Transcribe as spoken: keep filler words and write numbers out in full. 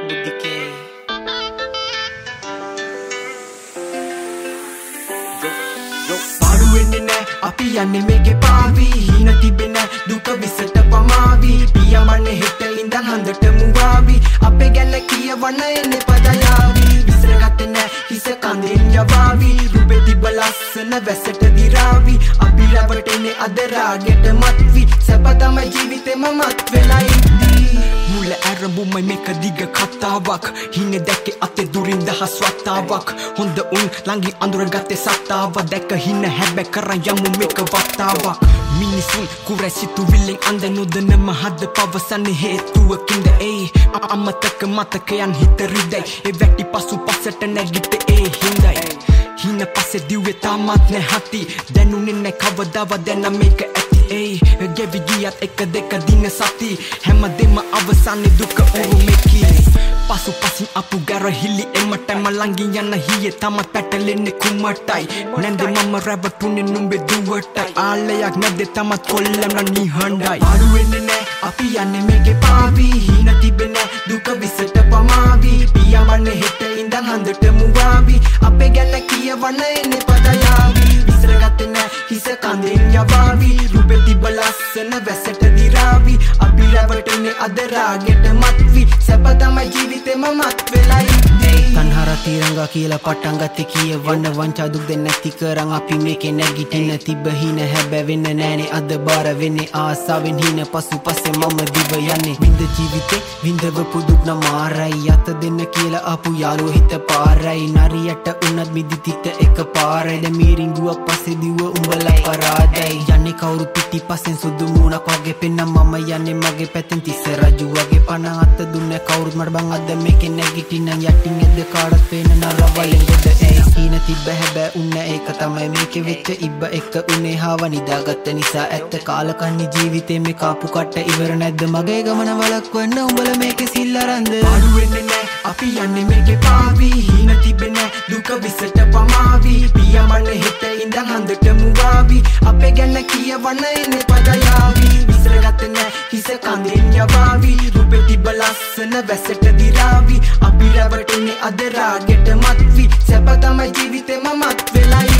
Budike පාඩු වෙන්නේ නෑ අපි යන්නේ මේකේ පාවි හීන තිබෙන දුක විසට පමාවි පියමන්නේ හෙට ඉඳන් හන්දට මුවාවි අපේ ගැන කියවන්න එන්නේ පදයාවි විසරගත්තේ නෑ හිස කඳෙන් යවාවි රුපේ තිබ්බ ලස්සන වැසට දිරාවි අපි රැවටෙන්නේ අද රාගෙට මත්වි සැප තමයි ජීවිතේම මත් වෙලා ඉද්දී මුල ඇරඹුමයි මේක දිග කතාවක් හීනේ දැක්කේ අතේ දුරින් දහස් වතාවක් හොඳ උන් ළඟින් අඳුරගත්තේ සත්තාව දැක හින හැබැ කරන් යමු මේක වතාවක් මිනිසුන් කුරැසිතු විලෙන් අඳ නොදනම හද පවසන්නේ හේතුවකින්ද ඒ අමතක මතකයන් හිත රිදයි ඒ වැටි පසු පසට නැගිට ඒ හිඳයි හින පස්සේ දිව්වේ තාමත් නැහති දැනුනේ නැ කවදාවත් දැන මේක ඇති ඒ ගෙවි ගියත් එක දෙක දින සති හැමදෙම අවසානේ දුක උරුමෙකි පසු පසින් අපු ගැරහිලි එමටම ළඟින් යන හියේ තමත් පැටලෙන්නේ කුමටයි නැන්දේ මම රැවටුනේ නුඹේ දුවටයි ආලයක් නැද්දේ තමත් කොල්ලන නිහඬයි පාඩු වෙන්නේ නෑ අපි යන්නේ මේකේ පාවි හීන තිබෙන දුක විසට පමාවි පියමන්නේ හෙට ඉඳන් හන්දට මුවාවි අපේ ගැන කියවන්න එන්නේ පදයාවි විසරගත්තේ නෑ හිස කඳෙන් යවාවි රුපේ තිබ්බ ලස්සන වැසට දිරාවි අපි රැවටෙන්නේ අද රාගෙට මත්වි සැප තමයි ජීවිතේම මත් වෙලා ඉද්දී තන්හර තිරංගා කියලා පටන් ගත්තේ කියවන්න වංචා දුක් දෙන්න නැති කරන් අපි මේකේ නැගිටින්න තිබ්බ හින හැබැ වෙන්න නෑනේ අද බාර වෙන්නේ ආසාවෙන් හින පසු පස්සේ මම දිව යන්නේ විඳ ජීවිතේ විඳවපු දුක් නමාරයි අත දෙන්න කියලා ආපු යාළුව හිත පාරයි නරියට උනත් මිදිතිත එක පාරයි දැන් මීරිංගුවක් පස්සේ දිව උඹලා පරාදයි යන්නේ කවුරු පිටිපස්සෙන් සුදු මූණක් වගේ පෙන්නම් මම යන්නේ මගේ පැත්තෙන් තිස්ස රජු වගේ පණ අත දුන්නේ කවුරුත් මට බං අද මේකේ නැගිටින්න යටින් එද්ද කාටත් පේන නරවලින් ගොඩ ඒ හීන තිබ්බ හැබැ උන්න ඒක තමයි මේකේ වෙච්ච ඉබ්බ එක උනේ හාව නිදාගත්ත නිසා ඇත්ත කාලකන්ණි ජීවිතේ මේ කාපු කට ඉවර නැද්ද මගේ ගමන වලක්වන්න උඹලා මේකේ සිල් අරන්ද පාඩු වෙන්නේ නෑ අපි යන්නේ මේකේ පාවි හීන තිබෙන දුක විසට පමාවි පියමන්නේ හෙට ඉඳන් හන්දට මුවාවි අපේ ගැන කියවන්න එන්නේ පදයාවි විසරගත්තේ නෑ හිස කඳෙන් යවාවි රුපේ තිබ්බ ලස්සන වැසට දිරාවි අපි රැවටෙන්නේ අද රාගෙට මත්වි සැප තමයි ජීවිතේම මත් වෙලා